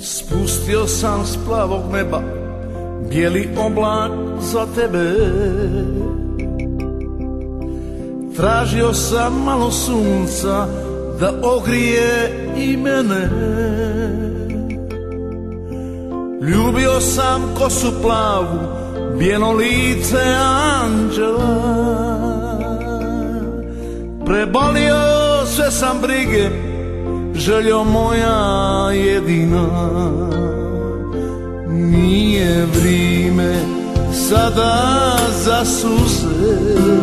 Spustio sam s plavog neba bijeli oblak za tebe. Tražio sam malo sunca da ogrije i mene. Ljubio sam kosu plavu, bijelo lice anđela. Prebolio sve sam brige, željo moja jedina. Nije vrime sada za suze,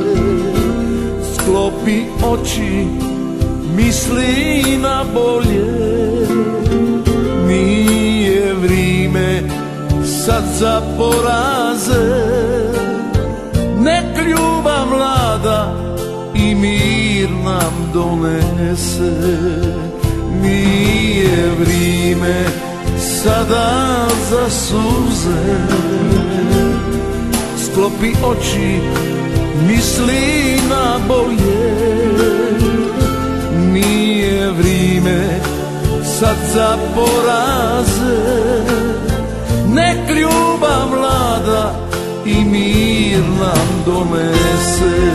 sklopi oči, misli na bolje. Nije vrime sad za poraze, nek ljubav mlada i mir nam donese. Nije vrime sada za suze, sklopi oči, misli na bolje. Nije vrime sad za poraze, nek ljubav mlada i mir nam donese.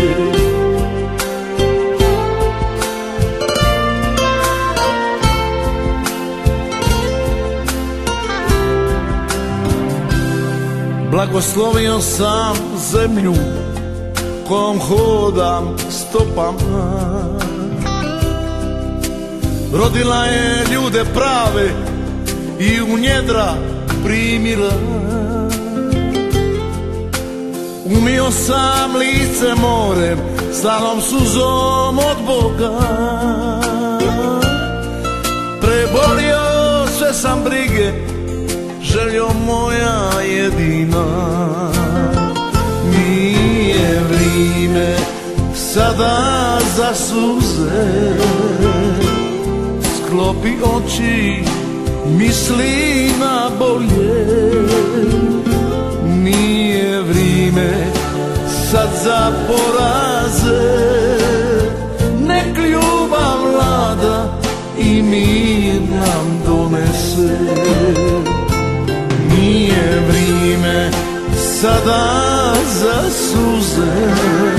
Blagoslovio sam zemlju kojom hodam stopama. Rodila je ljude prave i u njedra primila. Umio sam lice morem, slanom suzom od Boga. Prebolio sve sam brige, željo moja jedina. Nije vrime sada za suze, sklopi oči, misli na bolje. Nije vrime sad za poraze, nek ljubav mlada i mir nam donese. Nije vrime sada za suze,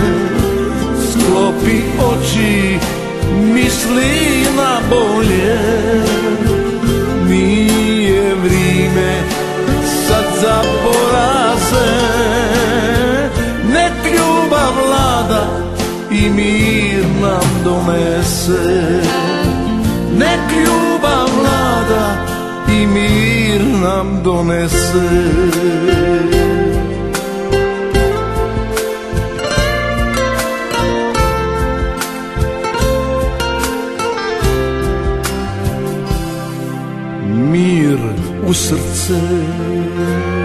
sklopi oči, misli na bolje. Nije vrime sad za poraze, nek ljubav vlada i mir nam donese. Nek ljubav vlada i mir nam donese. Mir u srce.